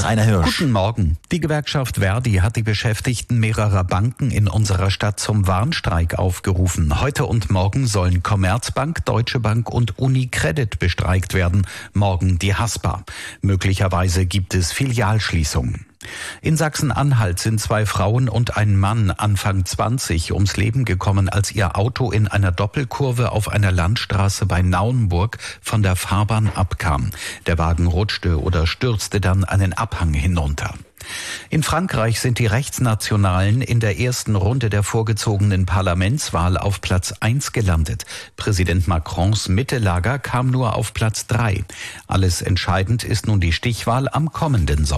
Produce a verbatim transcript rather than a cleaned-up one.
Rainer Hirsch. Guten Morgen. Die Gewerkschaft Verdi hat die Beschäftigten mehrerer Banken in unserer Stadt zum Warnstreik aufgerufen. Heute und morgen sollen Commerzbank, Deutsche Bank und UniCredit bestreikt werden. Morgen die Haspa. Möglicherweise gibt es Filialschließungen. In Sachsen-Anhalt sind zwei Frauen und ein Mann Anfang zwanzig ums Leben gekommen, als ihr Auto in einer Doppelkurve auf einer Landstraße bei Naumburg von der Fahrbahn abkam. Der Wagen rutschte oder stürzte dann einen Abhang hinunter. In Frankreich sind die Rechtsnationalen in der ersten Runde der vorgezogenen Parlamentswahl auf Platz eins gelandet. Präsident Macrons Mittelager kam nur auf Platz drei. Alles entscheidend ist nun die Stichwahl am kommenden Sonntag.